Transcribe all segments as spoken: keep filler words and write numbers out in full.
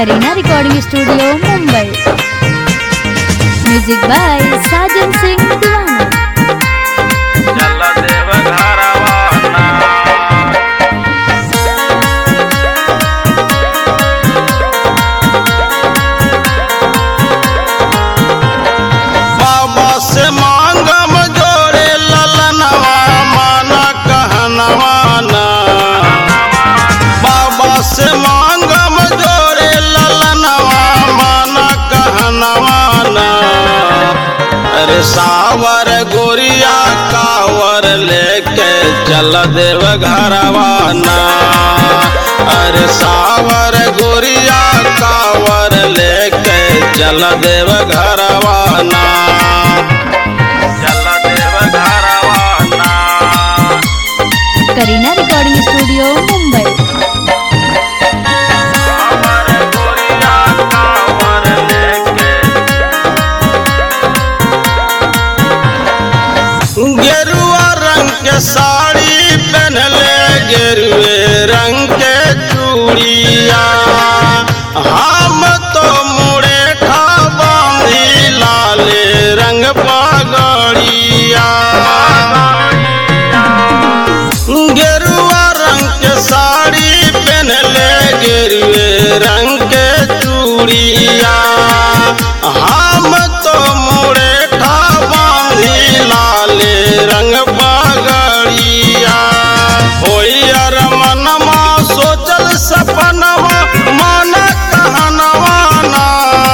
Kareena recording studio Mumbai. Music by Sajan Singh Deewana. चल देव घरवाना बाबा से मांगम जोड़े ललनवा माना कहनवाना। बाबा से मांगम जोड़े ललनवा माना कहनवाना। अरे सावर गोरिया कावर लेके चल देव घरवाना। अरे सावर गोरिया कावर लेके चल देव घरवाना। चल देव घरवाना करीना रिकॉर्डिंग स्टूडियो मुंबई। सावर गोरिया कावर लेके गेरुआ रंग के साड़ी पहनले गेरुए रंग के चूड़िया। हम तो मुड़े ठा बांधी लाले रंग पगड़िया। गेरुआ रंग के साड़ी पहनले गेरुए रंग के चूड़िया। हम तो मुड़े ठा बांधी लाले रंग पगड़िया। होई अर मनमा सोचल सपनवा मन कहनवाना।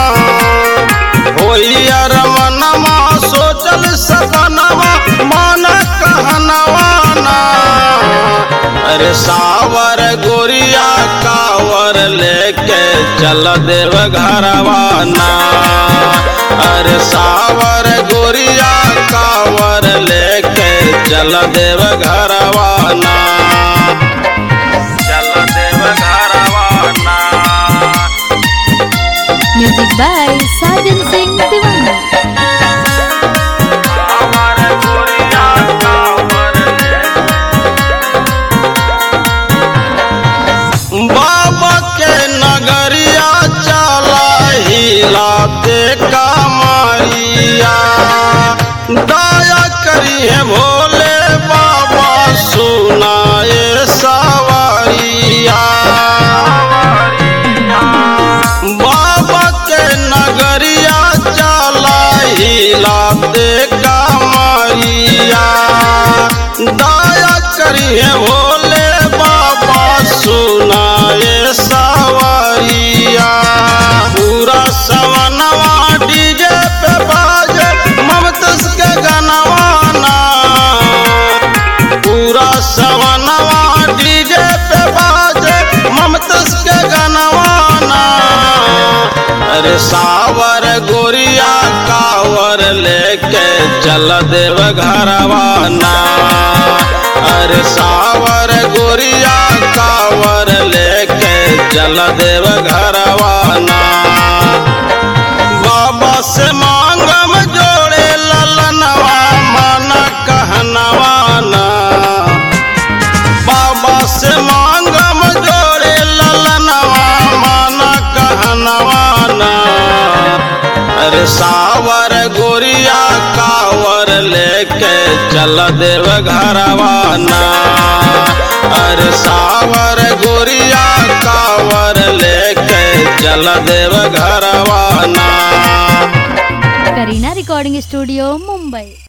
होई अर मनमा सोचल सपनवा मन कहनवाना। अरे सावर गोरिया कावर लेके चल देव घरवाना। अरे सावर गोरिया कावर लेके चल देव घरवाना। चल देव घरवाना म्यूजिक बाय साजन सिंह दीवाना। सावर गोरिया कावर बाबा के नगरिया चला हिलाते कमरिया। दया करिए भोले बाबा सुनाए सवारिया। बाबा के नगरिया चला हिलाते कमरिया। दया करिए भोले बाबा सुनाए सवारिया। पूरा सवनवा डीजे पे बाजे ममतस के गनवाना। पूरा सवनवा डीजे पे बाजे ममतस के गनवाना। अरे सावर गोरिया कावर लेके चल देव घरवाना। अरे सावर गोरिया कावर लेके चल देव घरवाना। बाबा से मांगम जोड़े ललनवा मन कहनवाना। बाबा से मांगम जोड़े ललनवा मन कहनवाना। अरे सावर गोरिया कावर लेके चल देव घरवाना। अरे सावर गोरिया कावर लेके चल देव घरवाना। Karina recording studio Mumbai.